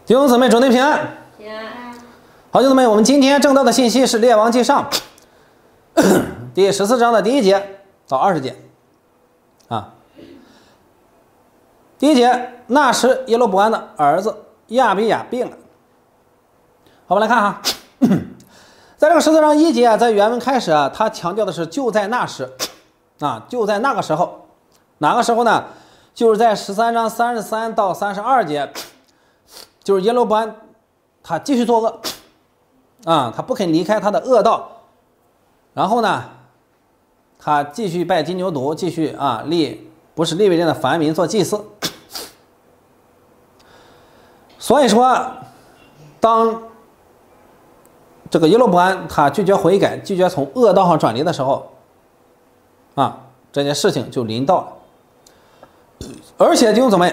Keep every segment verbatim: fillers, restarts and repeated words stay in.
弟兄姊妹，主内平安。 平安。 好，弟兄姊妹，我们今天正道的信息是《列王纪上》第十四章的第一节到二十节。啊，第一节，那时耶罗伯安的儿子亚比雅病了。好，我们来看哈，在这个十四章一节啊，在原文开始啊，他强调的是就在那时，啊，就在那个时候，哪个时候呢？就是在十三章三十三到三十二节。就是耶罗伯安他继续作恶啊，他不肯离开他的恶道，然后呢他继续拜金牛犊，继续啊立不是利未人的凡民做祭司。所以说当这个耶罗伯安他拒绝悔改，拒绝从恶道上转离的时候啊，这件事情就临到了。而且弟兄姊妹，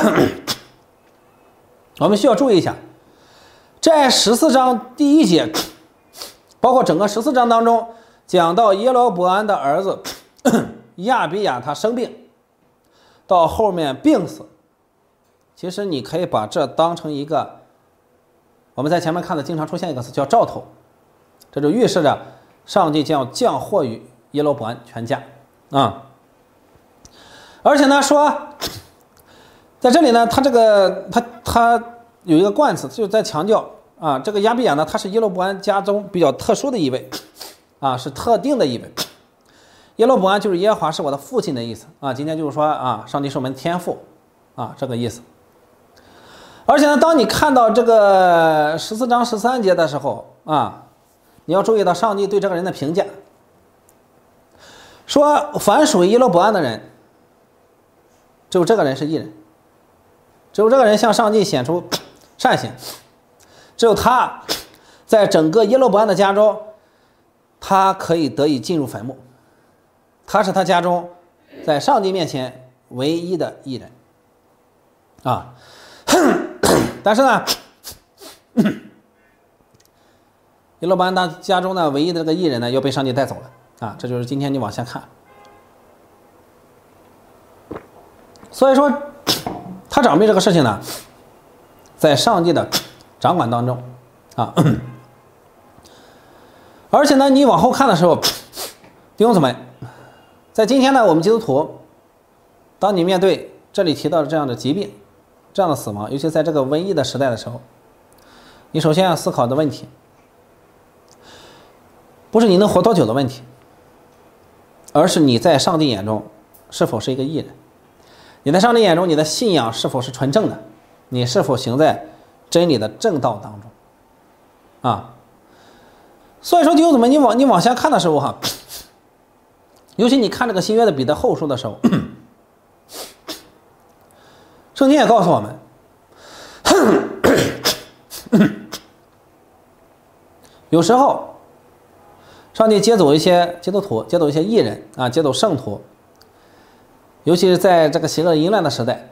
我们需要注意一下，在十四章第一节，包括整个十四章当中，讲到耶罗伯安的儿子亚比雅他生病，到后面病死。其实你可以把这当成一个，我们在前面看的经常出现一个词叫兆头，这就预示着上帝将要降祸于耶罗伯安全家啊。而且呢说，在这里呢，他这个他他有一个冠词，就在强调啊，这个亚比雅呢，他是耶罗伯安家中比较特殊的一位，啊，是特定的一位。耶罗伯安就是耶和华是我的父亲的意思啊，今天就是说啊，上帝是我们天父啊，这个意思。而且呢，当你看到这个十四章十三节的时候啊，你要注意到上帝对这个人的评价，说凡属于耶罗伯安的人，只有这个人是义人。只有这个人向上帝显出善行，只有他在整个耶罗伯安的家中，他可以得以进入坟墓，他是他家中在上帝面前唯一的义人啊。但是呢，耶罗伯安他家中呢唯一的这个义人呢又被上帝带走了啊，这就是今天你往下看。所以说他长辈这个事情呢，在上帝的掌管当中啊，而且呢，你往后看的时候，弟兄姊妹，在今天呢，我们基督徒，当你面对这里提到的这样的疾病、这样的死亡，尤其在这个瘟疫的时代的时候，你首先要思考的问题，不是你能活多久的问题，而是你在上帝眼中是否是一个义人。你在上帝眼中，你的信仰是否是纯正的？你是否行在真理的正道当中？啊，所以说弟兄姊妹，你往你往下看的时候哈，尤其你看这个新约的彼得后书的时候，圣经也告诉我们，有时候上帝接走一些基督徒，接走一些义人啊，接走圣徒。尤其是在这个邪恶淫乱的时代，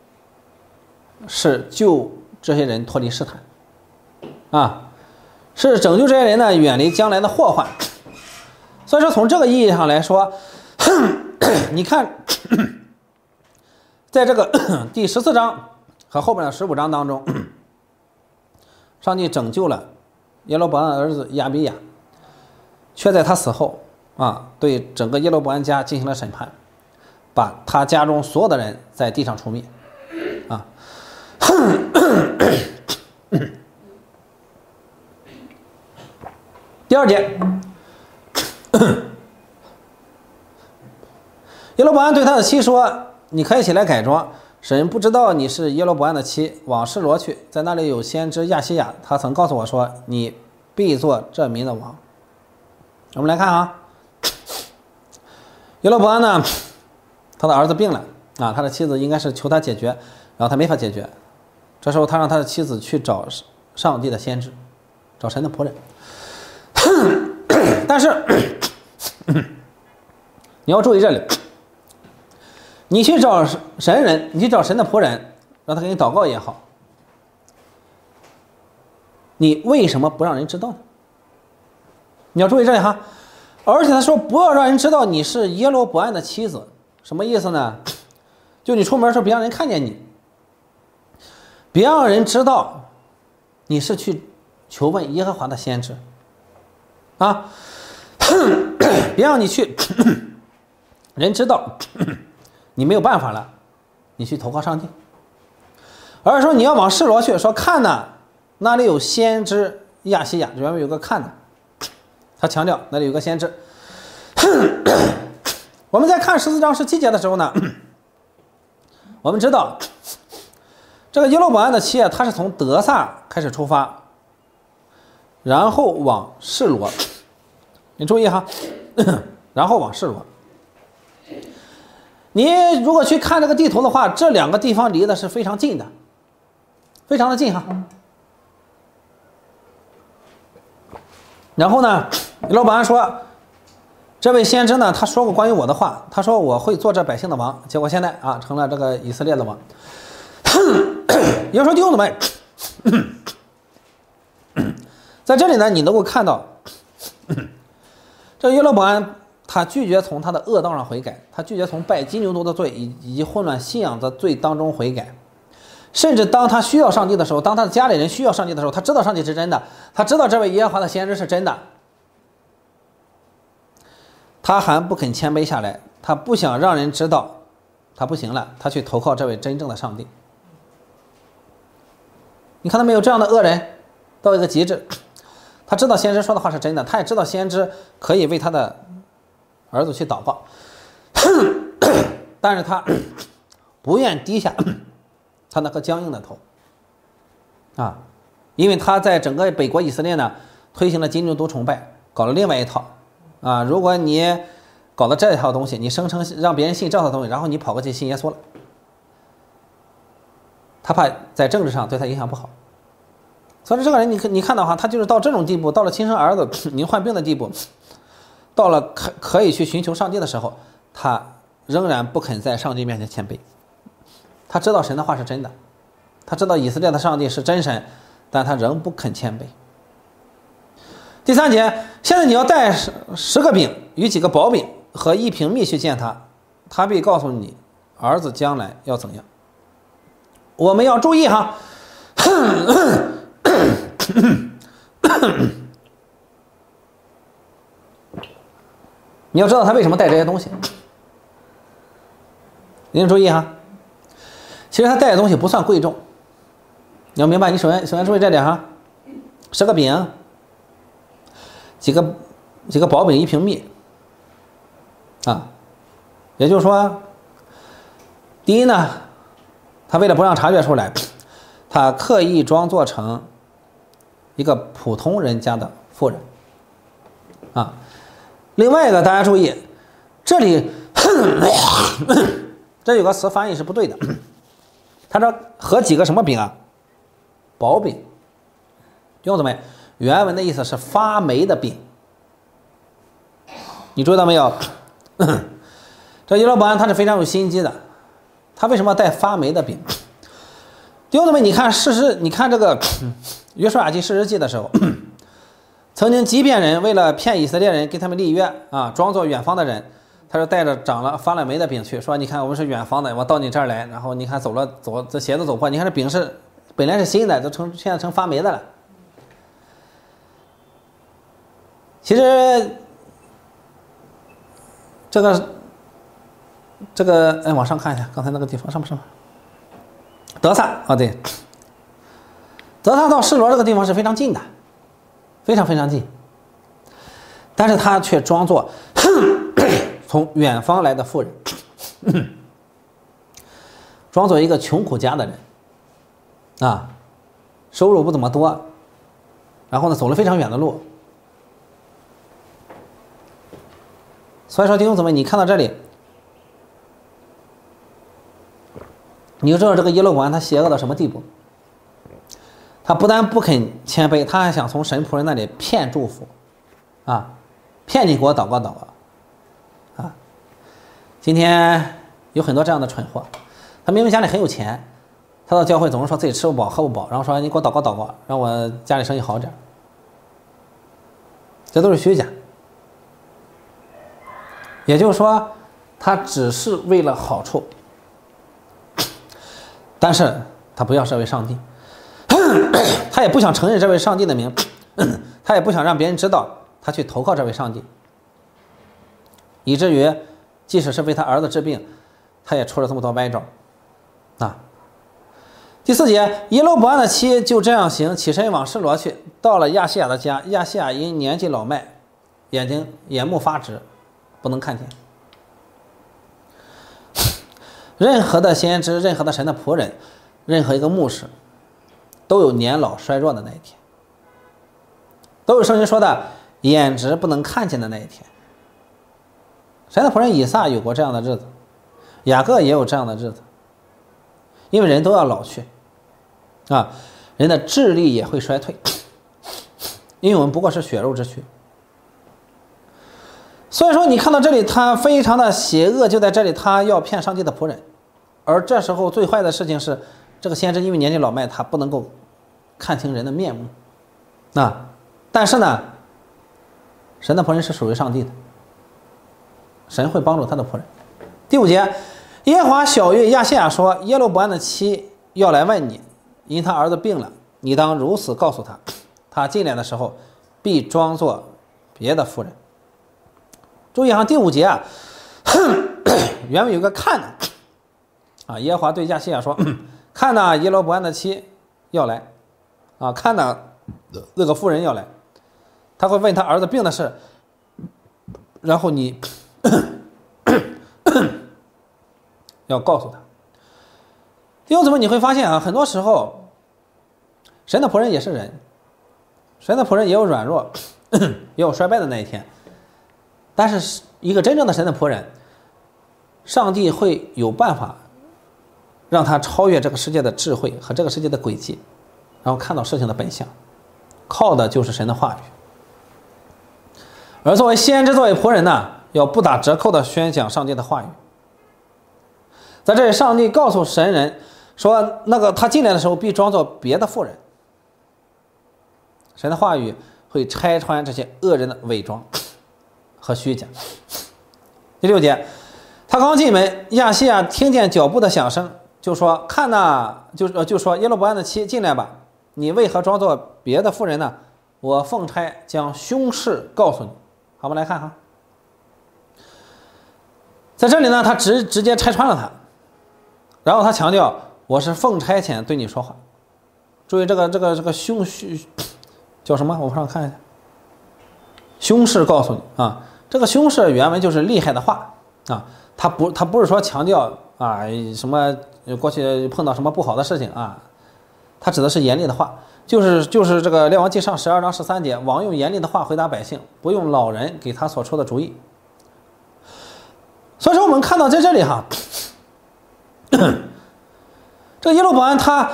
是救这些人脱离试探啊，是拯救这些人呢远离将来的祸患。所以说从这个意义上来说，你看在这个第十四章和后面的十五章当中，上帝拯救了耶罗伯安的儿子亚比雅，却在他死后啊对整个耶罗伯安家进行了审判，把他家中所有的人在地上除灭啊。第二节，耶罗伯安对他的妻说，你可以起来改装，神不知道你是耶罗伯安的妻，往示罗去，在那里有先知亚西亚，他曾告诉我说，你必做这民的王。我们来看啊，耶罗伯安呢，他的儿子病了啊，他的妻子应该是求他解决，然后他没法解决，这时候他让他的妻子去找上帝的先知，找神的仆人。但是你要注意这里，你去找神人，你去找神的仆人，让他给你祷告也好，你为什么不让人知道呢？你要注意这里哈，而且他说不要让人知道你是耶罗伯安的妻子，什么意思呢？就你出门的时候别让人看见你。 别让人知道你是去求问耶和华的先知啊，别让你去人知道你没有办法了，你去投靠上帝，而是说你要往示罗去，说看呢，那里有先知亚西亚，原文有个看呢，他强调那里有个先知。我们在看十四章十七节的时候呢，我们知道这个耶罗波安的妻啊，他是从得撒开始出发，然后往示罗，你注意哈，然后往示罗。你如果去看这个地图的话，这两个地方离的是非常近的，非常的近哈。然后呢，耶罗波安说，这位先知呢，他说过关于我的话，他说我会做这百姓的王，结果现在啊成了这个以色列的王。也就是说弟兄姊妹，在这里呢，你能够看到这耶罗波安他拒绝从他的恶道上悔改，他拒绝从拜金牛犊的罪以及混乱信仰的罪当中悔改，甚至当他需要上帝的时候，当他的家里人需要上帝的时候，他知道上帝是真的，他知道这位耶和华的先知是真的，他还不肯谦卑下来，他不想让人知道他不行了，他去投靠这位真正的上帝。你看到没有，这样的恶人到一个极致，他知道先知说的话是真的，他也知道先知可以为他的儿子去祷告，但是他不愿低下他那颗僵硬的头啊，因为他在整个北国以色列呢推行了金牛犊崇拜，搞了另外一套啊。如果你搞了这一套东西，你声称让别人信这套东西，然后你跑过去信耶稣了，他怕在政治上对他影响不好。所以这个人你你看到哈，他就是到这种地步，到了亲生儿子已经患病的地步，到了可可以去寻求上帝的时候，他仍然不肯在上帝面前谦卑。他知道神的话是真的，他知道以色列的上帝是真神，但他仍不肯谦卑。第三节，现在你要带十十个饼与几个薄饼和一瓶蜜去见他，他必告诉你儿子将来要怎样。我们要注意哈，你要知道他为什么带这些东西，你要注意哈。其实他带的东西不算贵重，你要明白，你首先首先注意这点哈，十个饼，几个几个薄饼，一瓶蜜，啊，也就是说，第一呢，他为了不让察觉出来，他刻意装作成一个普通人家的妇人，啊，另外一个大家注意，这里这有个词翻译是不对的。他说和几个什么饼啊？薄饼。弟兄姊妹，原文的意思是发霉的饼。你注意到没有？这耶罗波安他是非常有心机的，他为什么要带发霉的饼？弟兄姊妹，你看事实，你看这个约书亚记士师记的时候，曾经欺骗人，为了骗以色列人，给他们立约啊，装作远方的人。他就带着长了发了霉的饼去，说你看我们是远方的，我到你这儿来，然后你看走了走这鞋子走破，你看这饼是本来是新的，都成现在成发霉的了。其实这个这个哎往上看一下，刚才那个地方上不上？得撒啊，对，得撒到示罗这个地方是非常近的，非常非常近，但是他却装作从远方来的妇人，装作一个穷苦家的人啊，收入不怎么多，然后呢走了非常远的路。所以说弟兄姊妹，你看到这里，你就知道这个耶罗波安他邪恶到什么地步。他不但不肯谦卑，他还想从神仆人那里骗祝福啊，骗你给我祷告祷告啊。今天有很多这样的蠢货，他明明家里很有钱，他到教会总是说自己吃不饱喝不饱，然后说你给我祷告祷告，让我家里生意好点，这都是虚假。也就是说，他只是为了好处，但是他不要这位上帝，他也不想承认这位上帝的名，他也不想让别人知道他去投靠这位上帝，以至于即使是为他儿子治病，他也出了这么多歪招啊。第四节，耶罗波安的妻就这样行，起身往示罗去，到了亚细亚的家。亚细亚因年纪老迈，眼睛眼目发直，不能看见。任何的先知，任何的神的仆人，任何一个牧师，都有年老衰弱的那一天，都有圣经说的眼直不能看见的那一天。神的仆人以撒有过这样的日子，雅各也有这样的日子，因为人都要老去啊，人的智力也会衰退，因为我们不过是血肉之躯。所以说你看到这里，他非常的邪恶，就在这里他要骗上帝的仆人。而这时候最坏的事情是，这个先知因为年纪老迈，他不能够看清人的面目啊。但是呢，神的仆人是属于上帝的，神会帮助他的仆人。第五节，耶和华晓谕亚细亚说，耶罗波安的妻要来问你，因他儿子病了，你当如此告诉他，他进来的时候必装作别的妇人。注意哈，第五节啊，原文有个看呢啊，耶和华对亚细亚说，看呐，耶罗波安的妻要来啊，看呐，那个妇人要来，他会问他儿子病的事，然后你要告诉他。弟兄姊妹，你会发现啊，很多时候神的仆人也是人，神的仆人也有软弱也有衰败的那一天，但是一个真正的神的仆人，上帝会有办法让他超越这个世界的智慧和这个世界的轨迹，然后看到事情的本相，靠的就是神的话语。而作为先知，作为仆人呢，要不打折扣的宣讲上帝的话语。在这里，上帝告诉神人说，那个他进来的时候必装作别的妇人。神的话语会拆穿这些恶人的伪装和虚假。第六节，他刚进门，亚细亚听见脚步的响声，就说：“看呐，就就说耶罗波安的妻进来吧，你为何装作别的妇人呢？我奉差将凶事告诉你。”好，我们来看哈，在这里呢，他直直接拆穿了他，然后他强调我是奉差遣对你说话。注意这个这个这个凶凶叫什么？我上看一下，凶事告诉你啊，这个凶事原文就是厉害的话啊，他不他不是说强调啊什么过去碰到什么不好的事情啊，他指的是严厉的话，就是就是这个列王纪上十二章十三节，王用严厉的话回答百姓，不用老人给他所出的主意。所以说我们看到在这里哈，这个耶罗波安他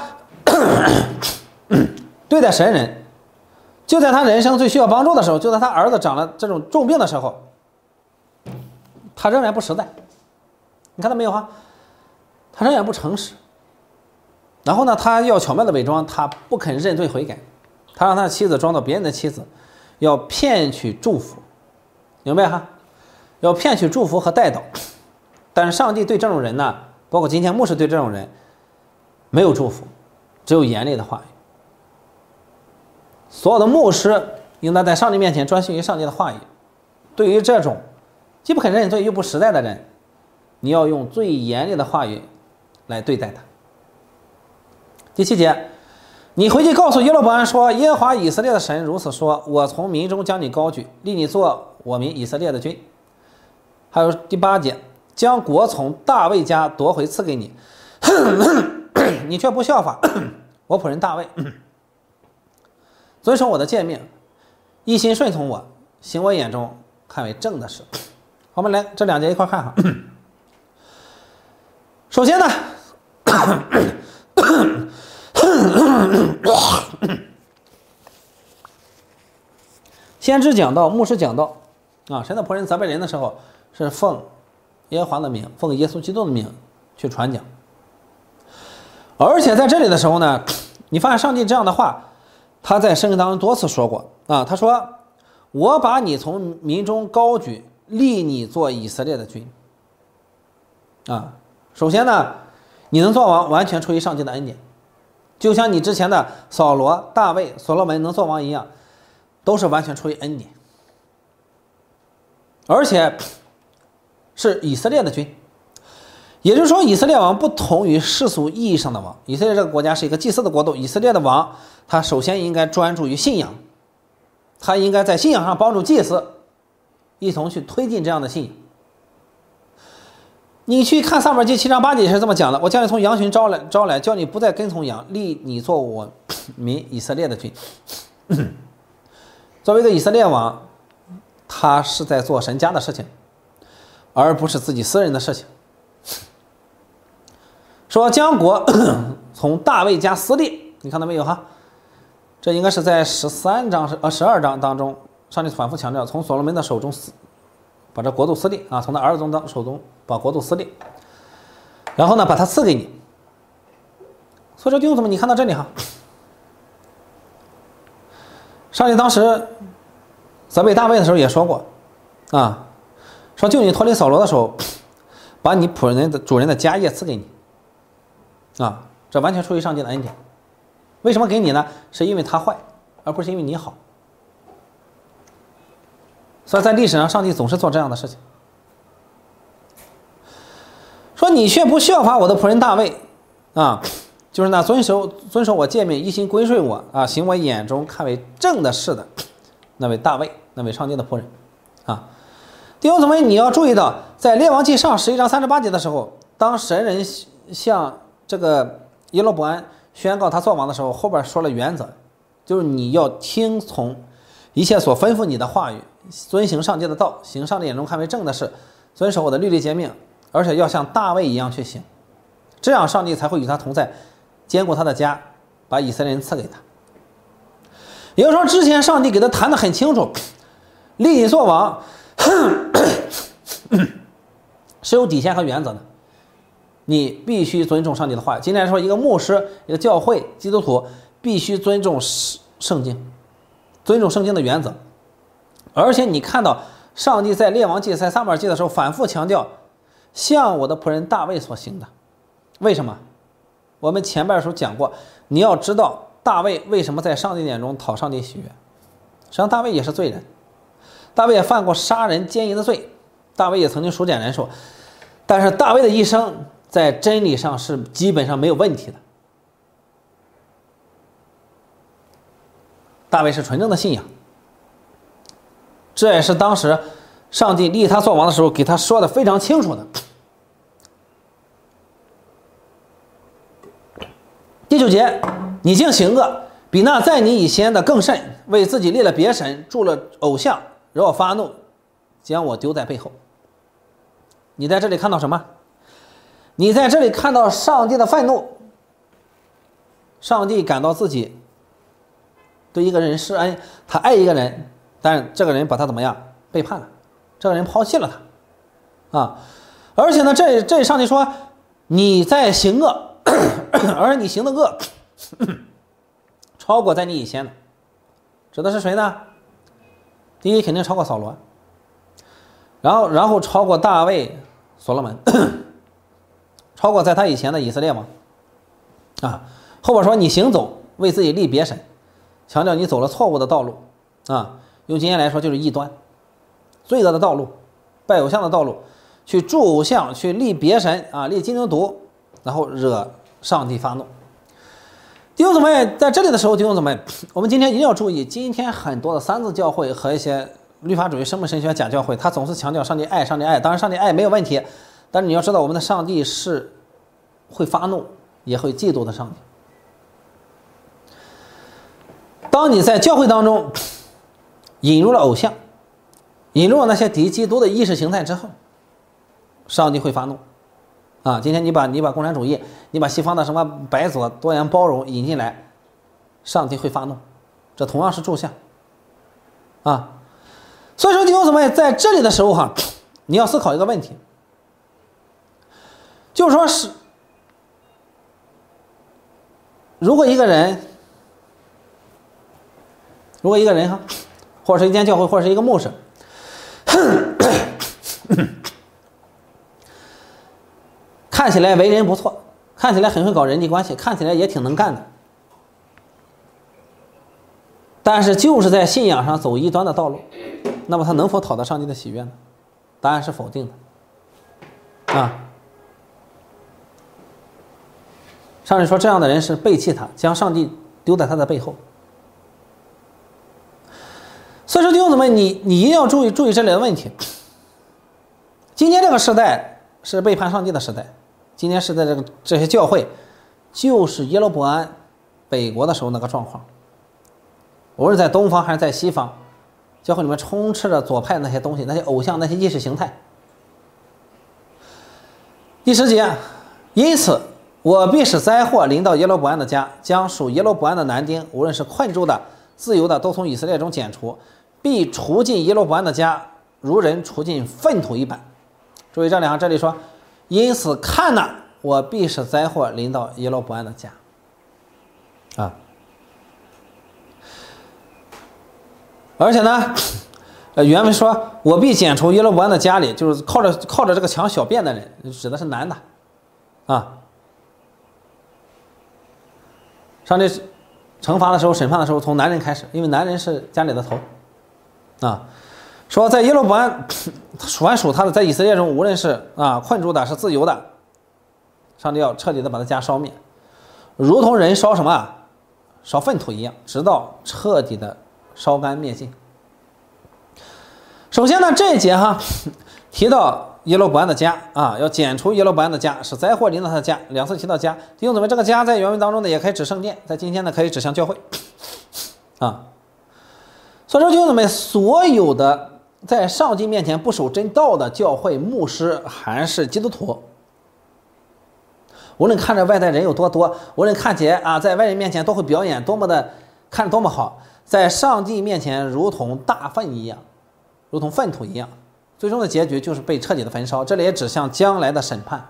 对待神人，就在他人生最需要帮助的时候，就在他儿子长了这种重病的时候，他仍然不实在。你看到没有哈？他仍然不诚实。然后呢，他要巧妙的伪装，他不肯认罪悔改，他让他的妻子装作别人的妻子，要骗取祝福，明白哈？要骗取祝福和带导。但是上帝对这种人呢，包括今天牧师对这种人没有祝福，只有严厉的话语。所有的牧师应当在上帝面前专心于上帝的话语。对于这种既不肯认罪又不实在的人，你要用最严厉的话语来对待他。第七节，你回去告诉耶罗波安说，耶和华以色列的神如此说，我从民中将你高举，立你做我民以色列的君。还有第八节，将国从大卫家夺回赐给你，你却不效法我仆人大卫，遵守我的诫命，一心顺从我，行我眼中看为正的事。我们来这两节一块看哈。首先呢，先知讲道，牧师讲道啊，神的仆人责备人的时候是奉耶和华的名，奉耶稣基督的名去传讲。而且在这里的时候呢，你发现上帝这样的话，他在圣经当中多次说过啊，他说：“我把你从民中高举，立你做以色列的君。”啊，首先呢，你能做王，完全出于上帝的恩典。 就像你之前的扫罗、大卫、所罗门能做王一样，都是完全出于恩典，而且是以色列的君。也就是说，以色列王不同于世俗意义上的王。以色列这个国家是一个祭祀的国度，以色列的王他首先应该专注于信仰，他应该在信仰上帮助祭司一同去推进这样的信仰。你去看撒母耳记七章八节也是这么讲的，我将你从羊群招来，招来，叫你不再跟从羊，立你做我民以色列的君。作为一个以色列王，他是在做神家的事情，而不是自己私人的事情。说将国从大卫家撕裂，你看到没有哈？这应该是在十三章呃十二章当中，上帝反复强调，从所罗门的手中撕，把这国度撕裂啊，从他儿子中的手中把国度撕裂，然后呢，把它赐给你。所以说弟兄姊妹，你看到这里哈，上帝当时责备大卫的时候也说过啊，说救你脱离扫罗的手，把你仆人的主人的家业赐给你。啊，这完全出于上帝的恩典。为什么给你呢？是因为他坏，而不是因为你好。所以在历史上，上帝总是做这样的事情。说你却不效法我的仆人大卫，啊，就是那遵守遵守我诫命、一心归顺我啊，行我眼中看为正的事的那位大卫，那位上帝的仆人，啊，弟兄姊妹，你要注意到，在列王纪上十一章三十八节的时候，当神人向这个耶罗伯安宣告他做王的时候，后边说了原则，就是你要听从一切所吩咐你的话语，遵行上帝的道，行上帝眼中看为正的事，遵守我的律例诫命，而且要像大卫一样去行，这样上帝才会与他同在，坚固他的家，把以色列人赐给他。也就是说，之前上帝给他谈得很清楚，立你做王是有底线和原则的，你必须尊重上帝的话。今天说一个牧师、一个教会、基督徒必须尊重圣经，尊重圣经的原则。而且你看到上帝在列王记、在撒母耳记的时候反复强调，像我的仆人大卫所行的。为什么？我们前半的时候讲过，你要知道大卫为什么在上帝眼中讨上帝喜悦。实际上大卫也是罪人，大卫也犯过杀人奸淫的罪，大卫也曾经数点人数，但是大卫的一生在真理上是基本上没有问题的。大卫是纯正的信仰，这也是当时上帝立他做王的时候给他说的非常清楚的。第九节，你竟行恶，比那在你以前的更甚，为自己立了别神，铸了偶像，惹我发怒，将我丢在背后。你在这里看到什么？你在这里看到上帝的愤怒。上帝感到自己对一个人施恩，他爱一个人，但是这个人把他怎么样背叛了，这个人抛弃了他啊！而且呢，这这上帝说你在行恶，而你行的恶超过在你以前的，指的是谁呢？第一肯定超过扫罗，然后然后超过大卫、所罗门，超过在他以前的以色列王啊。后边说你行走为自己立别神，强调你走了错误的道路啊，用今天来说就是异端、罪恶的道路、拜偶像的道路，去铸偶像，去立别神啊，立金牛犊，然后惹上帝发怒。弟兄姊妹，在这里的时候，弟兄姊妹，我们今天一定要注意，今天很多的三自教会和一些律法主义、生命神学假教会，他总是强调上帝爱，上帝爱，当然上帝爱没有问题，但是你要知道，我们的上帝是会发怒也会嫉妒的上帝。当你在教会当中引入了偶像，引入了那些敌基督的意识形态之后，上帝会发怒啊！今天你把你把共产主义，你把西方的什么白左多元包容引进来，上帝会发怒，这同样是柱像啊！所以说弟兄姊妹，在这里的时候哈，你要思考一个问题，就是说是如果一个人如果一个人哈，或者是一间教会，或者是一个牧师，看起来为人不错，看起来很会搞人际关系，看起来也挺能干的， 但是就是在信仰上走异端的道路，那么他能否讨得上帝的喜悦呢？答案是否定的啊。上帝说这样的人是背弃他，将上帝丢在他的背后。所以说弟兄姊妹，你你一定要注意注意这类的问题。今天这个时代是背叛上帝的时代，今天是在这个这些教会就是耶罗波安北国的时候那个状况，无论在东方还是在西方，教会里面充斥着左派那些东西，那些偶像，那些意识形态。第十节，因此我必使灾祸临到耶罗波安的家，将属耶罗波安的男丁，无论是困住的自由的，都从以色列中剪除，必除尽耶罗波安的家，如人除尽粪土一般。注意这两行，这里说因此看哪，我必使灾祸临到耶罗波安的家啊。而且呢，呃，原文说我必剪除耶罗波安的家里，就是靠着靠着这个墙小便的人，指的是男的啊。上帝惩罚的时候，审判的时候，从男人开始，因为男人是家里的头啊。说在耶罗波安凡属他的，在以色列中，无论是啊困住的，是自由的，上帝要彻底的把他家烧灭，如同人烧什么啊烧粪土一样，直到彻底的烧干灭尽。首先呢，这一节哈提到耶罗波安的家啊，要剪除耶罗波安的家，使灾祸临到他的家。两次提到家，弟兄姊妹，这个家在原文当中呢，也可以指圣殿，在今天呢，可以指向教会啊。所以说，弟兄姊妹，所有的在上帝面前不守真道的教会牧师还是基督徒，无论看着外在人有多多，无论看起来啊在外人面前都会表演多么的看着多么好，在上帝面前如同大粪一样，如同粪土一样，最终的结局就是被彻底的焚烧。这里也指向将来的审判。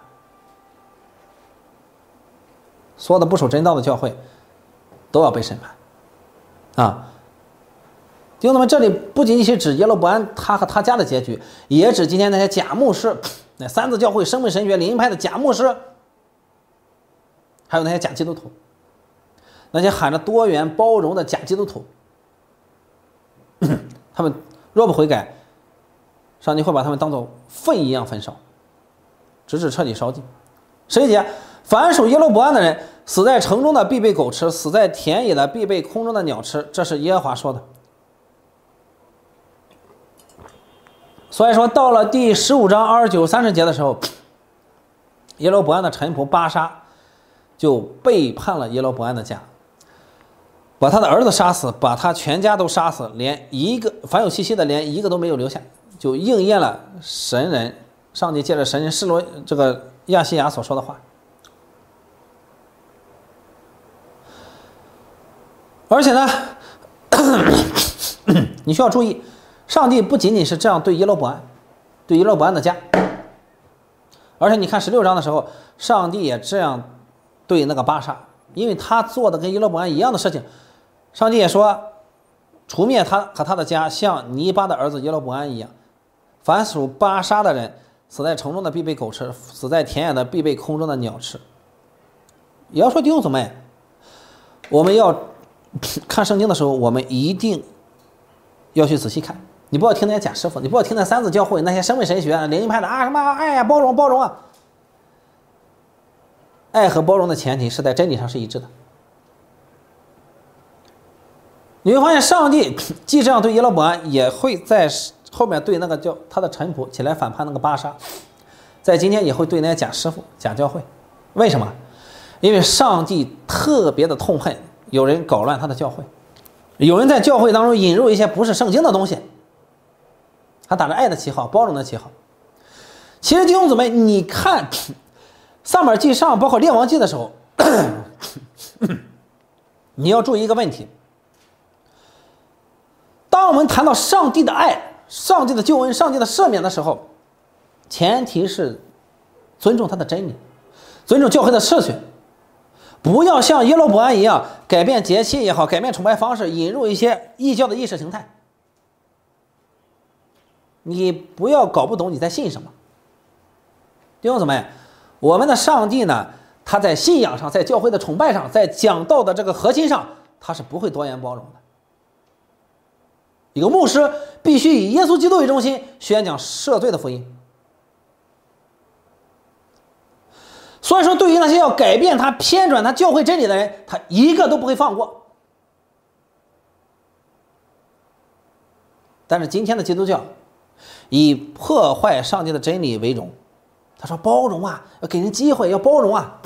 所有的不守真道的教会都要被审判啊。弟兄姊妹，这里不仅仅是指耶罗波安他和他家的结局，也指今天那些假牧师，那三自教会、生命神学、灵恩派的假牧师，还有那些假基督徒，那些喊着多元包容的假基督徒，他们若不悔改，上帝会把他们当作粪一样焚烧，直至彻底烧尽。十一节，凡属耶罗波安的人，死在城中的必被狗吃，死在田野的必被空中的鸟吃，这是耶和华说的。所以说，到了第十五章二十九、三十节的时候，耶罗波安的臣仆巴沙就背叛了耶罗波安的家，把他的儿子杀死，把他全家都杀死，连一个凡有气息的连一个都没有留下，就应验了神人上帝借着神人示罗这个亚西亚所说的话。而且呢，你需要注意，上帝不仅仅是这样对耶罗波安，对耶罗波安的家，而且你看十六章的时候，上帝也这样对那个巴沙，因为他做的跟耶罗波安一样的事情，上帝也说除灭他和他的家，像尼巴的儿子耶罗波安一样。凡属巴沙的人，死在城中的必被狗吃，死在田野的必被空中的鸟吃。也要说弟兄姊妹，我们要看圣经的时候，我们一定要去仔细看。你不要听那些假师傅，你不要听那三自教会那些生命神学、灵恩派的啊什么爱呀、包容包容啊。爱和包容的前提是在真理上是一致的。你会发现，上帝既这样对耶罗波安，也会在后面对那个叫他的臣仆起来反叛那个巴沙，在今天也会对那些假师傅、假教会。为什么？因为上帝特别的痛恨有人搞乱他的教会，有人在教会当中引入一些不是圣经的东西，他打着爱的旗号、包容的旗号。其实弟兄姊妹，你看撒母耳记上包括列王记的时候，你要注意一个问题，当我们谈到上帝的爱、上帝的救恩、上帝的赦免的时候，前提是尊重他的真理，尊重教会的秩序，不要像耶罗波安一样改变节期也好，改变崇拜方式，引入一些异教的意识形态。你不要搞不懂你在信什么。弟兄姊妹，我们的上帝呢，他在信仰上，在教会的崇拜上，在讲道的这个核心上，他是不会多元包容的。 一个牧师必须以耶稣基督为中心，宣讲赦罪的福音。所以说，对于那些要改变他、偏转他教会真理的人，他一个都不会放过。但是今天的基督教以破坏上帝的真理为荣，他说包容啊，要给人机会，要包容啊。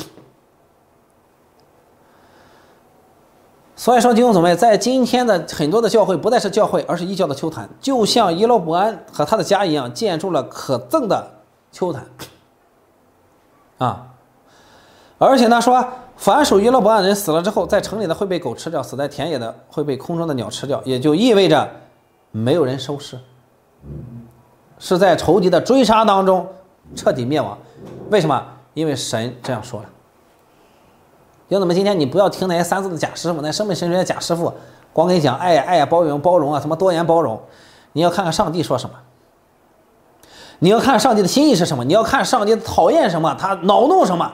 所以说，弟兄姊妹，在今天的很多的教会，不再是教会，而是异教的邱坛，就像耶罗伯安和他的家一样，建筑了可憎的邱坛啊。而且呢，说凡属耶罗伯安的人死了之后，在城里的会被狗吃掉，死在田野的会被空中的鸟吃掉，也就意味着没有人收尸，是在仇敌的追杀当中彻底灭亡。为什么？因为神这样说了。弟兄姊妹，今天你不要听那些三字的假师傅，那生本神学的假师傅，光跟你讲爱呀爱呀包容包容啊，什么多元包容。你要看看上帝说什么，你要看上帝的心意是什么，你要看上帝讨厌什么，他恼怒什么。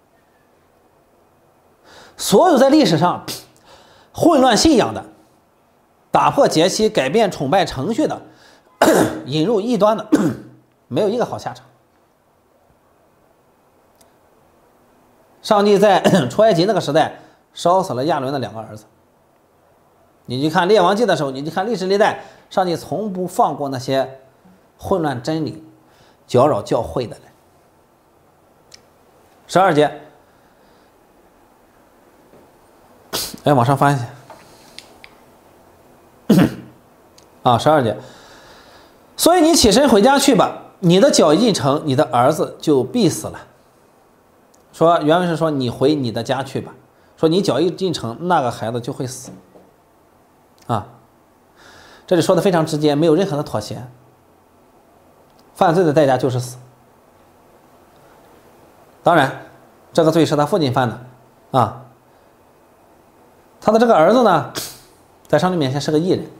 所有在历史上混乱信仰的、打破节期、改变崇拜程序的、引入异端的，没有一个好下场。上帝在出埃及那个时代烧死了亚伦的两个儿子。你去看列王记的时候，你去看历史历代，上帝从不放过那些混乱真理、搅扰教会的人。十二节，哎，往上翻一下。啊，十二节。所以你起身回家去吧，你的脚一进城，你的儿子就必死了。说原文是说你回你的家去吧，说你脚一进城，那个孩子就会死。啊，这里说的非常直接，没有任何的妥协。犯罪的代价就是死。当然，这个罪是他父亲犯的，啊，他的这个儿子呢，在上帝面前是个义人，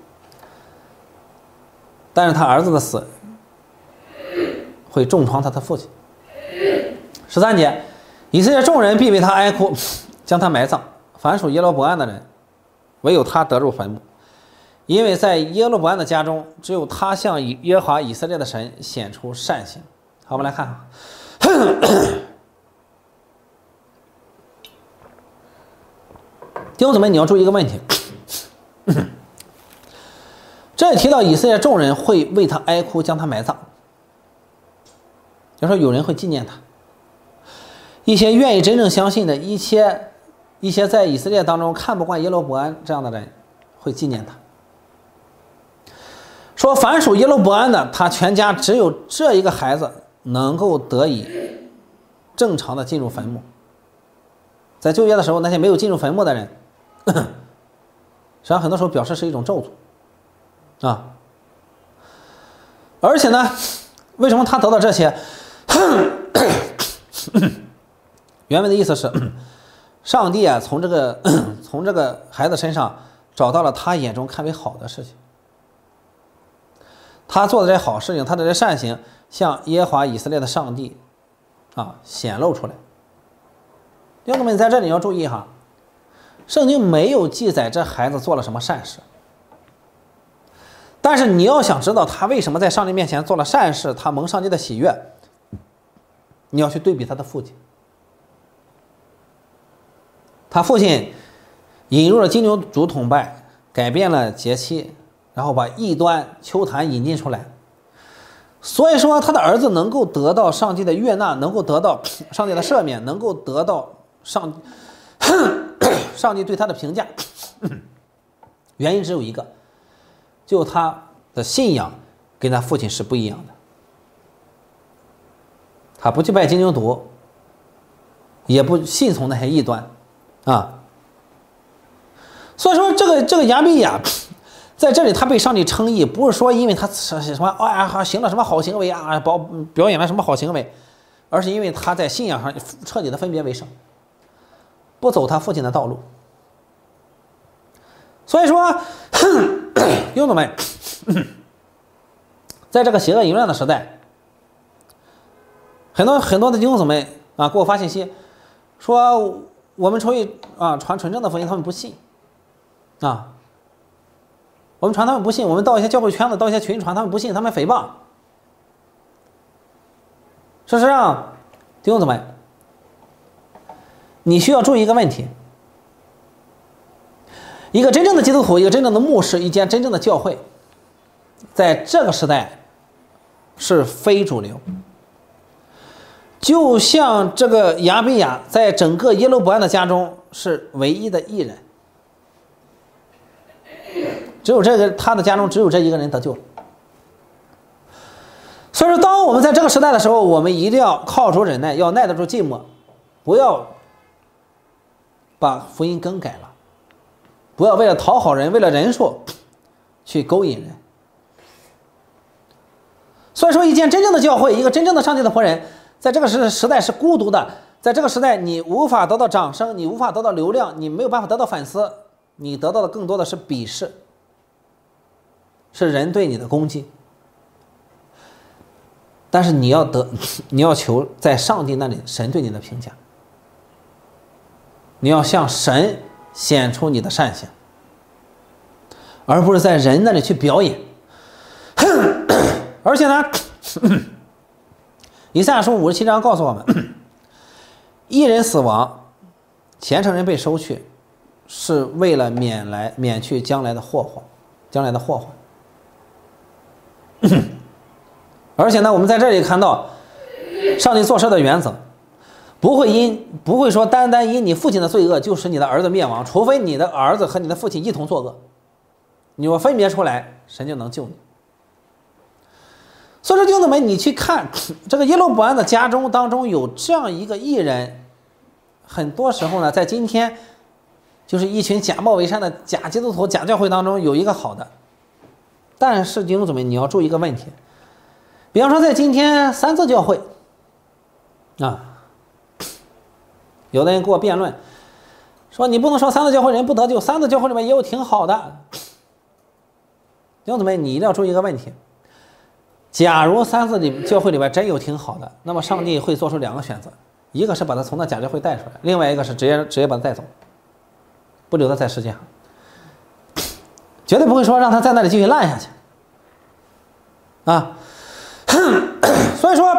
但是他儿子的死会重创他的父亲。十三节，以色列众人必为他哀哭，将他埋葬。凡属耶罗伯安的人，唯有他得入坟墓，因为在耶罗伯安的家中，只有他向耶和华以色列的神显出善行。好，我们来看。弟兄姊妹，你要注意一个问题。这里提到以色列众人会为他哀哭，将他埋葬。就说有人会纪念他，一些愿意真正相信的一些一些在以色列当中看不惯耶罗伯安这样的人会纪念他。说凡属耶罗伯安的，他全家只有这一个孩子能够得以正常的进入坟墓。在旧约的时候，那些没有进入坟墓的人，实际上很多时候表示是一种咒诅啊。而且呢，为什么他得到这些？原文的意思是，上帝啊，从这个从这个孩子身上找到了他眼中看为好的事情。他做的这些好事情，他的这些善行，向耶和华以色列的上帝啊显露出来。弟兄们，在这里要注意哈，圣经没有记载这孩子做了什么善事，但是你要想知道他为什么在上帝面前做了善事，他蒙上帝的喜悦，你要去对比他的父亲。他父亲引入了金牛犊崇拜，改变了节期，然后把异端邱坛引进出来，所以说他的儿子能够得到上帝的悦纳，能够得到上帝的赦免，能够得到上上帝对他的评价，原因只有一个，就他的信仰跟他父亲是不一样的。他不去拜金牛犊，也不信从那些异端啊。所以说这个这个亚比亚在这里他被上帝称义，不是说因为他什么啊行了什么好行为啊，表表演了什么好行为，而是因为他在信仰上彻底的分别为圣，不走他父亲的道路。所以说，弟兄姊妹，在这个邪恶淫乱的时代，很多很多的弟兄姊妹啊给我发信息，说我们出去啊传纯正的福音，他们不信啊。 我们传他们不信，我们到一些教会圈子，到一些群传他们不信，他们诽谤。事实上，弟兄姊妹，你需要注意一个问题：一个真正的基督徒，一个真正的牧师，一间真正的教会，在这个时代是非主流。就像这个亚比亚在整个耶罗波安的家中是唯一的艺人，只有这个他的家中只有这一个人得救了。所以说，当我们在这个时代的时候，我们一定要靠主忍耐，要耐得住寂寞，不要把福音更改了，不要为了讨好人，为了人数去勾引人。所以说，一间真正的教会，一个真正的上帝的仆人，在这个时时代是孤独的，在这个时代你无法得到掌声，你无法得到流量，你没有办法得到粉丝，你得到的更多的是鄙视，是人对你的攻击。但是你要得，你要求在上帝那里神对你的评价，你要向神显出你的善行，而不是在人那里去表演。而且呢，以赛亚书五十七章告诉我们，一人死亡，虔诚人被收去，是为了免来免去将来的祸患，将来的祸患。而且呢，我们在这里看到上帝做事的原则，不会因不会说单单因你父亲的罪恶就使你的儿子灭亡，除非你的儿子和你的父亲一同作恶，你若分别出来，神就能救你。所以说，弟兄姊妹，你去看这个耶罗波安的家中当中有这样一个艺人，很多时候呢，在今天就是一群假冒伪善的假基督徒、假教会当中有一个好的，但是弟兄姊妹，你要注意一个问题。比方说在今天三自教会啊，有的人给我辩论说，你不能说三自教会人不得救，三自教会里面也有挺好的。弟兄姊妹，你一定要注意一个问题，假如三自里教会里面真有挺好的，那么上帝会做出两个选择，一个是把他从那假教会带出来，另外一个是直接直接把他带走，不留他在世界上，绝对不会说让他在那里继续烂下去啊。所以说，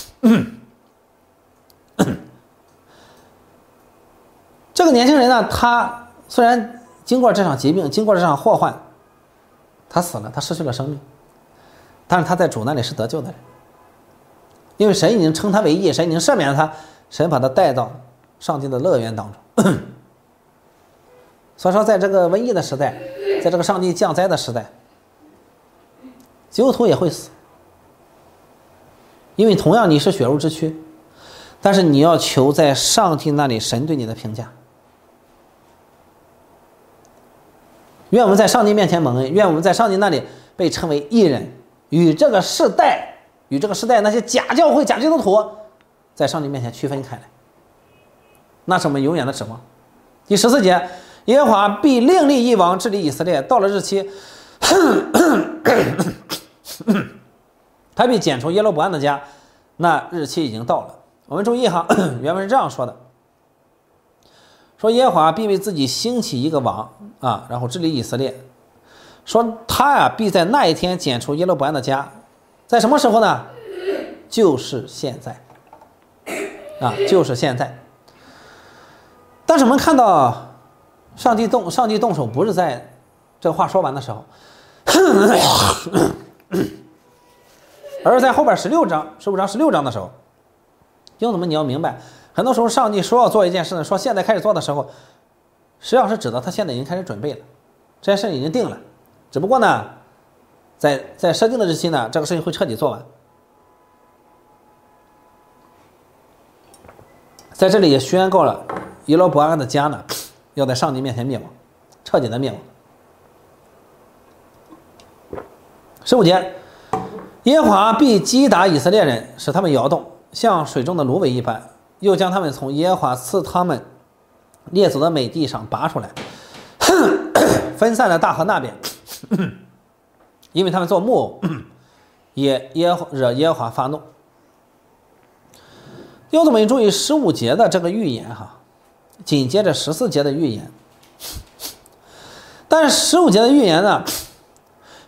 这个年轻人呢，他虽然经过这场疾病，经过这场祸患，他死了，他失去了生命，但是他在主那里是得救的人，因为神已经称他为义，神已经赦免了他，神把他带到上帝的乐园当中。所以说，在这个瘟疫的时代，在这个上帝降灾的时代，基督徒也会死。因为同样你是血肉之躯，但是你要求在上帝那里神对你的评价。愿我们在上帝面前蒙恩，愿我们在上帝那里被称为义人，与这个世代与这个世代那些假教会假基督徒在上帝面前区分开来，那是我们永远的指望。第十四节，耶和华必另立一王治理以色列，到了日期他必剪除耶罗波安的家，那日期已经到了。我们注意哈，原文是这样说的，说耶和华必为自己兴起一个王啊，然后治理以色列，说他呀、啊、必在那一天剪除耶罗波安的家，在什么时候呢？就是现在啊，就是现在。但是我们看到上帝动上帝动手不是在这话说完的时候，而是在后边十六章、十五章、十六章的时候，弟兄姊妹，你要明白，很多时候上帝说要做一件事呢，说现在开始做的时候，实际上是指的他现在已经开始准备了，这件事已经定了，只不过呢，在在设定的日期呢，这个事情会彻底做完。在这里也宣告了耶罗波安的家呢，要在上帝面前灭亡，彻底的灭亡。十五节。耶和华必击打以色列人，使他们摇动，像水中的芦苇一般，又将他们从耶和华赐他们列祖的美地上拔出来，分散在大河那边，因为他们做木偶，也耶惹耶和华发怒。弟兄姊妹注意十五节的这个预言哈，紧接着十四节的预言，但是十五节的预言呢，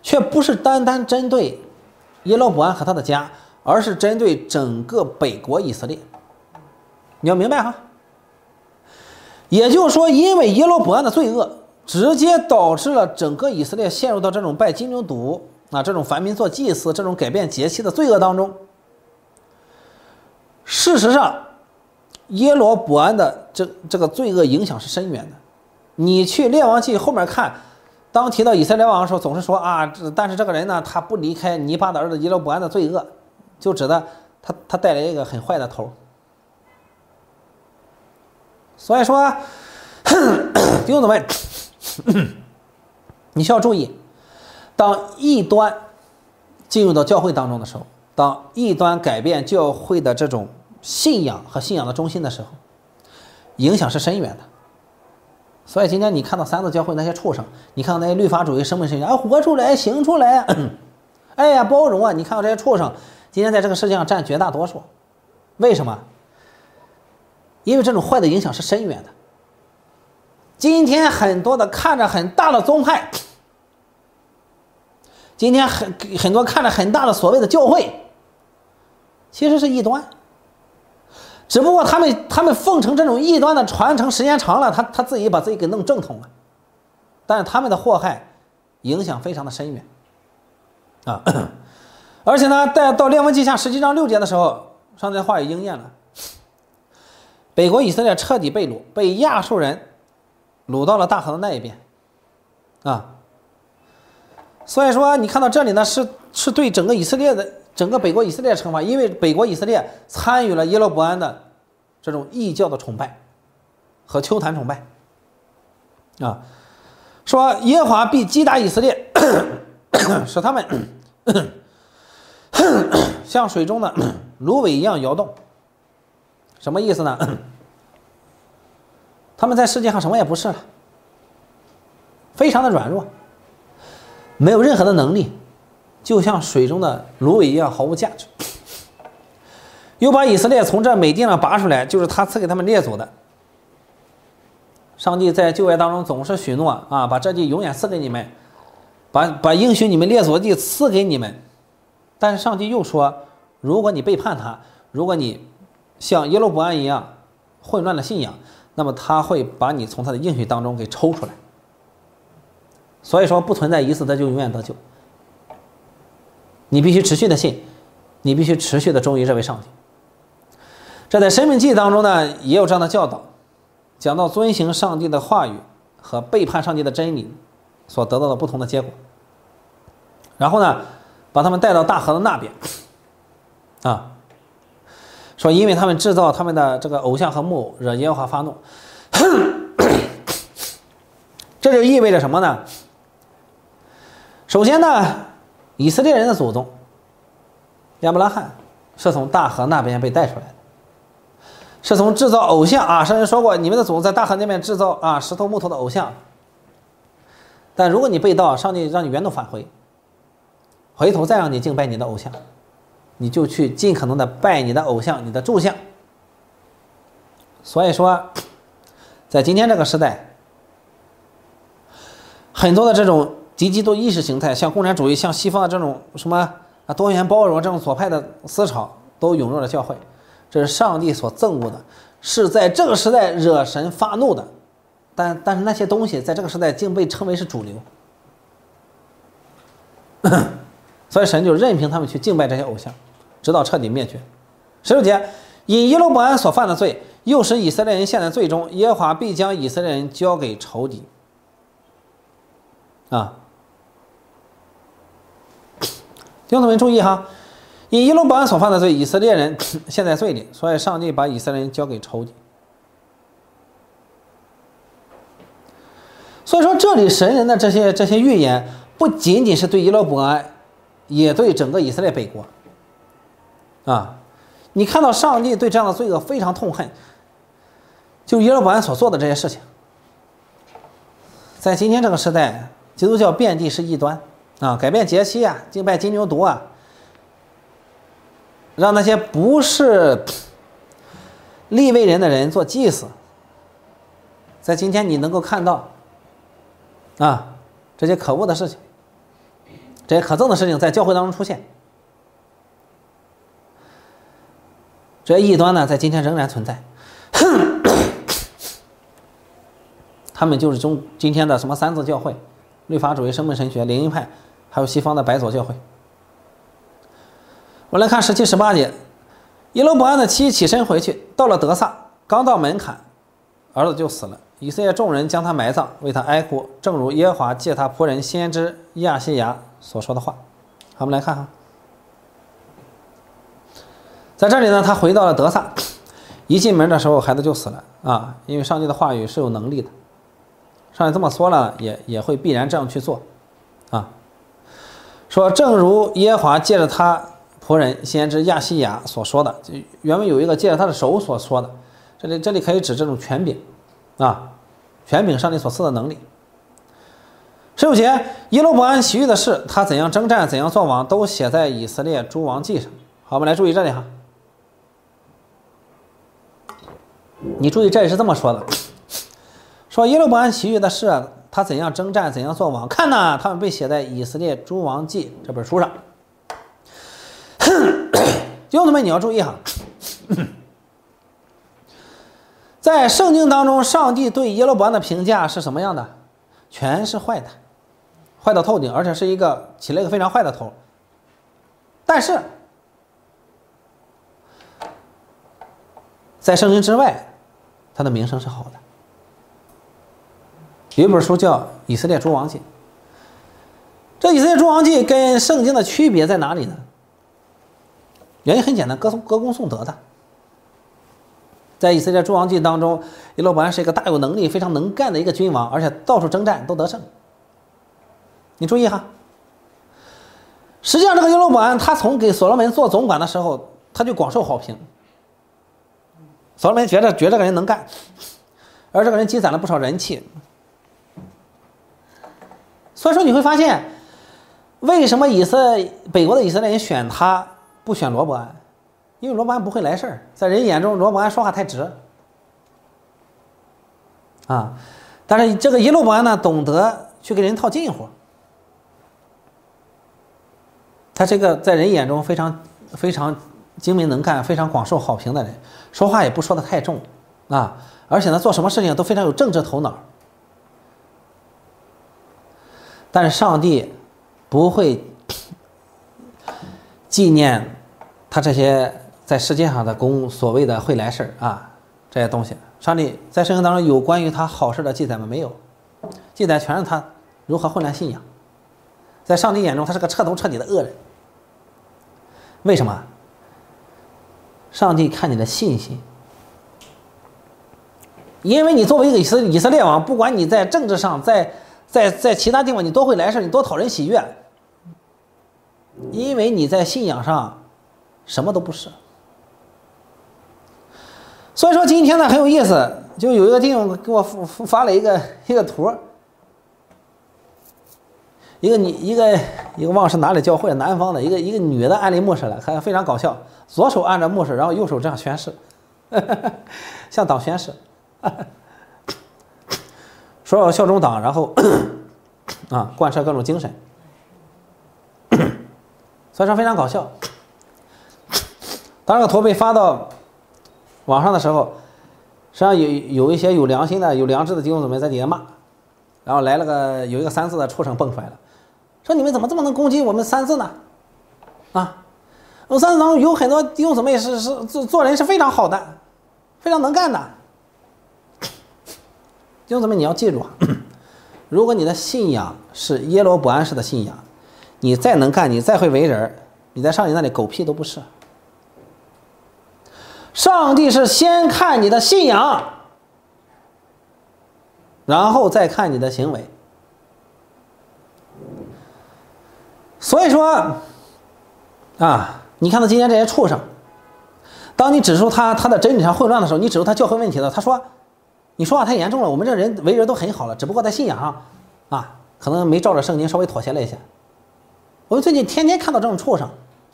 却不是单单针对耶罗伯安和他的家，而是针对整个北国以色列。你要明白哈。也就是说，因为耶罗伯安的罪恶，直接导致了整个以色列陷入到这种拜金牛犊啊、这种凡民做祭司、这种改变节期的罪恶当中。事实上，耶罗伯安的这这个罪恶影响是深远的。你去列王记后面看，当提到以色列王的时候，总是说啊，但是这个人呢，他不离开尼巴的儿子耶罗伯安的罪恶，就指的他他带来一个很坏的头。所以说，弟兄姊妹，你需要注意，当异端进入到教会当中的时候，当异端改变教会的这种信仰和信仰的中心的时候，影响是深远的。所以今天你看到三座教会那些畜生，你看到那些律法主义生本身啊，活出来行出来，哎呀包容啊，你看到这些畜生今天在这个世界上占绝大多数。为什么？因为这种坏的影响是深远的。今天很多的看着很大的宗派，今天很很多看着很大的所谓的教会，其实是异端。只不过他们他们奉承这种异端的传承时间长了，他他自己把自己给弄正统了，但是他们的祸害影响非常的深远啊！而且呢，在到列王记下十七章六节的时候，上帝的话语应验了。北国以色列彻底被掳，被亚述人掳到了大河的那一边啊。所以说你看到这里呢，是是对整个以色列的整个北国以色列的惩罚，因为北国以色列参与了耶罗伯安的这种异教的崇拜和丘坛崇拜啊，说耶和华必击打以色列，使他们像水中的芦苇一样摇动。什么意思呢？他们在世界上什么也不是了，非常的软弱，没有任何的能力，就像水中的芦苇一样毫无价值。又把以色列从这美地上拔出来，就是他赐给他们列祖的。上帝在旧约当中总是许诺啊，把这地永远赐给你们，把把应许你们列祖的地赐给你们。但是上帝又说，如果你背叛他，如果你像耶罗伯安一样混乱的信仰，那么他会把你从他的应许当中给抽出来。所以说不存在一次得救永远得救，你必须持续的信，你必须持续的忠于这位上帝。这在申命记当中呢也有这样的教导，讲到遵行上帝的话语和背叛上帝的真理所得到的不同的结果。然后呢把他们带到大河的那边啊，说因为他们制造他们的这个偶像和木偶，惹耶和华发怒。这就意味着什么呢？首先呢，以色列人的祖宗亚伯拉罕是从大河那边被带出来的，是从制造偶像啊，圣人说过，你们的祖宗在大河那边制造啊石头木头的偶像。但如果你被盗，上帝让你原路返回，回头再让你敬拜你的偶像，你就去尽可能的拜你的偶像，你的柱像。所以说在今天这个时代，很多的这种极极多意识形态，像共产主义，像西方的这种什么啊多元包容这种左派的思潮都涌入了教会，这是上帝所憎恶的，是在这个时代惹神发怒的。但但是那些东西在这个时代竟被称为是主流，所以神就任凭他们去敬拜这些偶像，直到彻底灭绝。十六节，因耶罗伯安所犯的罪，又使以色列人陷在罪中，耶和华必将以色列人交给仇敌。啊，弟兄姊妹注意哈，因耶罗伯安所犯的罪，以色列人陷在罪里，所以上帝把以色列人交给仇敌。所以说，这里神人的这些这些预言，不仅仅是对耶罗伯安，也对整个以色列北国。啊，你看到上帝对这样的罪恶非常痛恨，就耶罗伯安所做的这些事情。在今天这个时代，基督教遍地是异端啊，改变节期啊，敬拜金牛犊啊，让那些不是利未人的人做祭司。在今天你能够看到啊这些可恶的事情。 这些可憎的事情在教会当中出现。这些异端呢，在今天仍然存在。他们就是中今天的什么三自教会、律法主义、生命神学、灵恩派，还有西方的白左教会。我们来看十七、十八节，耶罗波安的妻起身回去，到了得撒，刚到门槛，儿子就死了。以色列众人将他埋葬，为他哀哭，正如耶和华借他仆人先知亚西亚所说的话。好，我们来看哈，在这里呢，他回到了得撒，一进门的时候，孩子就死了啊，因为上帝的话语是有能力的，上帝这么说了，也也会必然这样去做啊。说正如耶和华借着他仆人先知亚西亚所说的，原文有一个借着他的手所说的，这里这里可以指这种权柄啊，权柄上帝所赐的能力。十九节，耶罗波安其余的事，他怎样征战，怎样做王，都写在以色列诸王记上。好，我们来注意这里哈，你注意这里是这么说的，说耶罗波安其余的事，他怎样征战，怎样做王，看呐，他们被写在以色列诸王记这本书上。弟兄姊妹，你要注意哈，在圣经当中，上帝对耶罗波安的评价是什么样的？全是坏的，坏到透顶，而且是一个起了一个非常坏的头。但是在圣经之外，他的名声是好的。有一本书叫《以色列诸王记》，这《以色列诸王记》跟圣经的区别在哪里呢？原因很简单，歌颂歌功颂德的。在以色列诸王记当中，耶罗波安是一个大有能力、非常能干的一个君王，而且到处征战都得胜。你注意哈，实际上这个耶罗波安他从给所罗门做总管的时候，他就广受好评。所罗门觉得觉得这个人能干，而这个人积攒了不少人气。所以说你会发现，为什么以色北国的以色列人选他不选罗波安？因为罗波安不会来事儿，在人眼中罗波安说话太直啊。但是这个耶罗波安呢，懂得去给人套近乎，他这个在人眼中非常非常精明能干、非常广受好评的人，说话也不说的太重啊，而且呢，做什么事情都非常有政治头脑。但是上帝不会纪念他这些在世界上的功，所谓的会来事啊，这些东西，上帝在圣经当中有关于他好事的记载吗？没有，记载全是他如何混乱信仰。在上帝眼中，他是个彻头彻底的恶人。为什么？上帝看你的信心，因为你作为一个以色以色列王，不管你在政治上，在在在其他地方，你多会来事，你多讨人喜悦，因为你在信仰上什么都不是。所以说今天呢很有意思，就有一个弟兄给我发了一个一个图，一个女一个一个忘了是哪里教会南方的一个一个女的安利牧师了，还非常搞笑，左手按着牧师，然后右手这样宣誓，像党宣誓，说要效忠党，然后啊贯彻各种精神，所以说非常搞笑。当这个图被发到网上的时候，实际上有有一些有良心的、有良知的弟兄姊妹在底下骂，然后来了个有一个三字的畜生蹦出来了，说你们怎么这么能攻击我们三字呢？啊，我三字当中有很多弟兄姊妹是是做做人是非常好的，非常能干的。弟兄姊妹，你要记住啊，如果你的信仰是耶罗波安式的信仰，你再能干，你再会为人，你在上帝那里狗屁都不是。上帝是先看你的信仰，然后再看你的行为。所以说啊，你看到今天这些畜生，当你指出他他的真理上混乱的时候，你指出他教会问题的，他说你说话太严重了，我们这人为人都很好了，只不过在信仰上啊可能没照着圣经稍微妥协了一些。我们最近天天看到这种畜生，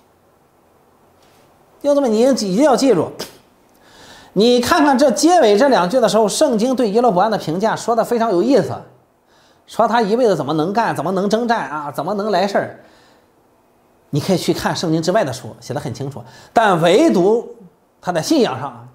弟兄姊妹，你一定要记住，你看看这结尾这两句的时候，圣经对耶罗波安的评价说的非常有意思，说他一辈子怎么能干，怎么能征战啊，怎么能来事儿。 你可以去看圣经之外的书，写得很清楚。但唯独他在信仰上，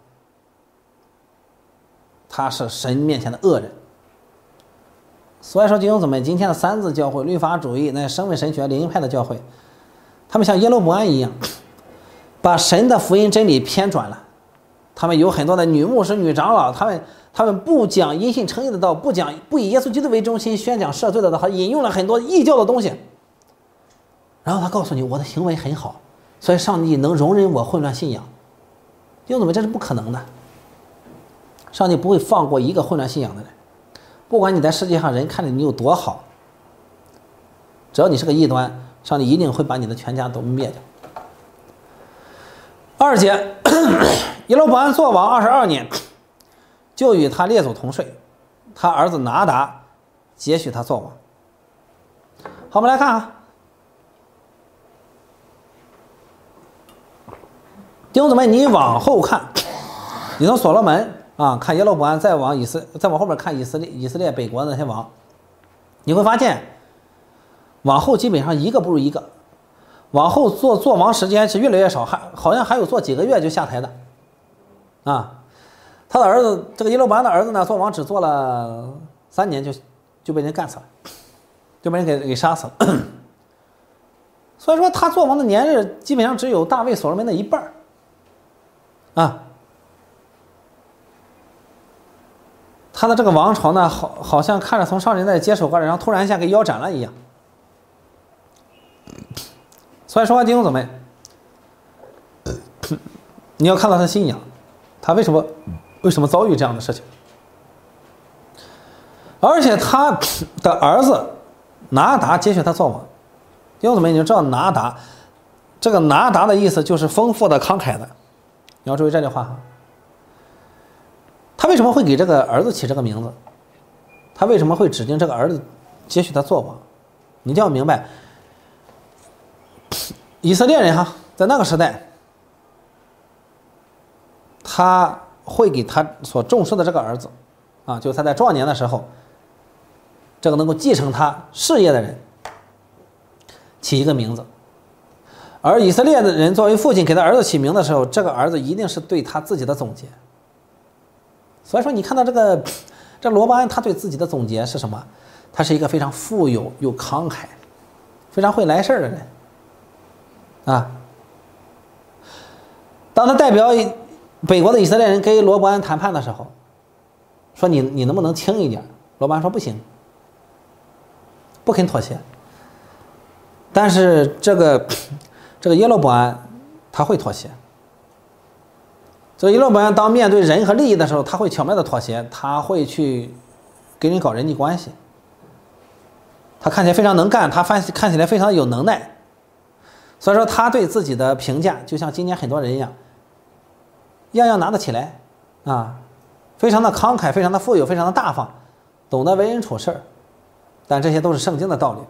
他是神面前的恶人。所以说弟兄姊妹，今天的三自教会、律法主义、那生命神学、灵派的教会，他们像耶罗伯安一样，把神的福音真理偏转了。他们有很多的女牧师、女长老，他们他们不讲因信称义的道，不讲不以耶稣基督为中心，宣讲赦罪的道，他引用了很多异教的东西。然后他告诉你，我的行为很好，所以上帝能容忍我混乱信仰。弟兄姊妹，这是不可能的。上帝不会放过一个混乱信仰的人，不管你在世界上人看着你有多好，只要你是个异端，上帝一定会把你的全家都灭掉。二节，耶罗伯安作王二十二年，就与他列祖同睡，他儿子拿达接续他作王。好，我们来看啊，弟兄姊妹，你往后看，你从所罗门啊看耶罗伯安，再往以色再往后面看以色列以色列北国的那些王，你会发现，往后基本上一个不如一个，往后做做王时间是越来越少，还好像还有做几个月就下台的，啊，他的儿子这个耶罗伯安的儿子呢，做王只做了三年就就被人干死了，就被人给给杀死了。所以说他做王的年日基本上只有大卫、所罗门的一半啊。他的这个王朝呢，好好像看着从上人在接手过来，然后突然一下给腰斩了一样。所以说弟兄姊妹，你要看到他信仰，他为什么为什么遭遇这样的事情？而且他的儿子拿达接续他做王。弟兄姊妹，你就知道拿达，这个拿达的意思就是丰富的、慷慨的。你要注意这句话哈。他为什么会给这个儿子起这个名字？他为什么会指定这个儿子接续他做王？你一定要明白，以色列人哈，在那个时代，他会给他所重视的这个儿子，啊，就是他在壮年的时候，这个能够继承他事业的人，起一个名字。而以色列的人作为父亲给他儿子起名的时候，这个儿子一定是对他自己的总结。所以说，你看到这个这罗伯安，他对自己的总结是什么？他是一个非常富有又慷慨、非常会来事儿的人啊。当他代表北国的以色列人跟罗伯安谈判的时候，说你你能不能轻一点？罗伯安说不行，不肯妥协。但是这个这个耶罗伯安他会妥协。所以耶罗伯安当面对人和利益的时候，他会巧妙的妥协，他会去跟人搞人际关系。他看起来非常能干，他看起来非常有能耐。所以说他对自己的评价就像今天很多人一样，样样拿得起来啊，非常的慷慨，非常的富有，非常的大方，懂得为人处事。但这些都是圣经的道理。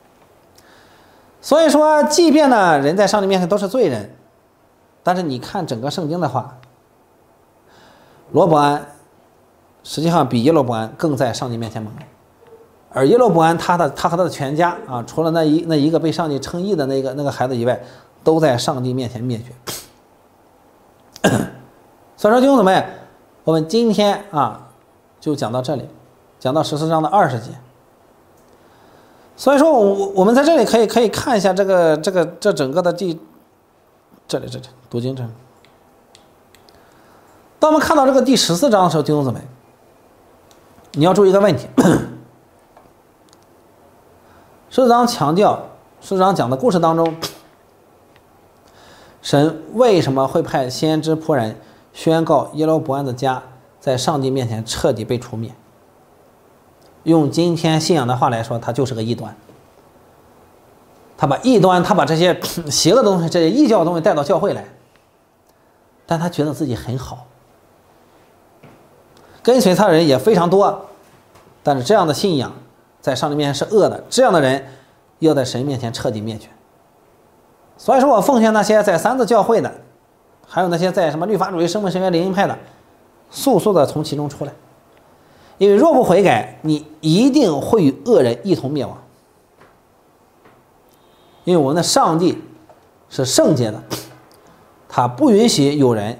所以说即便呢人在上帝面前都是罪人，但是你看整个圣经的话，罗伯安实际上比耶罗伯安更在上帝面前蒙恩，而耶罗伯安他的他和他的全家啊，除了那一那一个被上帝称义的那个那个孩子以外，都在上帝面前灭绝。所以说弟兄姊妹，我们今天啊就讲到这里，讲到十四章的二十节。所以说我我们在这里可以可以看一下这个这个这整个的第这里这里读经这里。当我们看到这个第十四章的时候，弟兄姊妹，你要注意一个问题。十四章强调，十四章讲的故事当中，神为什么会派先知仆人宣告耶罗伯安的家在上帝面前彻底被除灭？用今天信仰的话来说，他就是个异端。他把异端，他把这些邪恶的东西、这些异教的东西带到教会来，但他觉得自己很好，跟随他的人也非常多，但是这样的信仰在上帝面前是恶的，这样的人要在神面前彻底灭绝。所以说我奉劝那些在三自教会的，还有那些在什么律法主义、生命神学、灵恩派的，速速的从其中出来，因为若不悔改，你一定会与恶人一同灭亡。因为我们的上帝是圣洁的，他不允许有人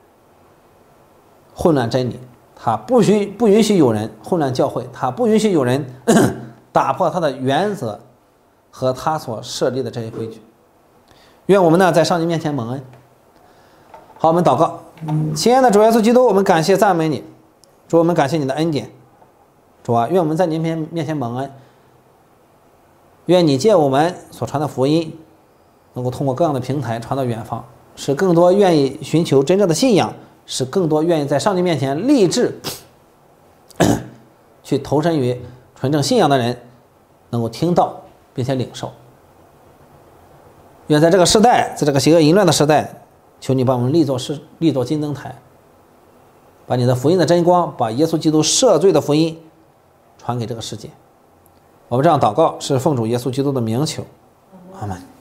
混乱真理，他不许不允许有人混乱教会，他不允许有人打破他的原则和他所设立的这些规矩。愿我们呢在上帝面前蒙恩。好，我们祷告。亲爱的主耶稣基督，我们感谢赞美你，主，我们感谢你的恩典，主啊，愿我们在您面面前蒙恩，愿你借我们所传的福音能够通过各样的平台传到远方，使更多愿意寻求真正的信仰，使更多愿意在上帝面前立志去投身于纯正信仰的人能够听到并且领受。愿在这个时代，在这个邪恶淫乱的时代，求你把我们立作是立作金灯台，把你的福音的真光，把耶稣基督赦罪的福音传给这个世界。我们这样祷告是奉主耶稣基督的名求，阿们。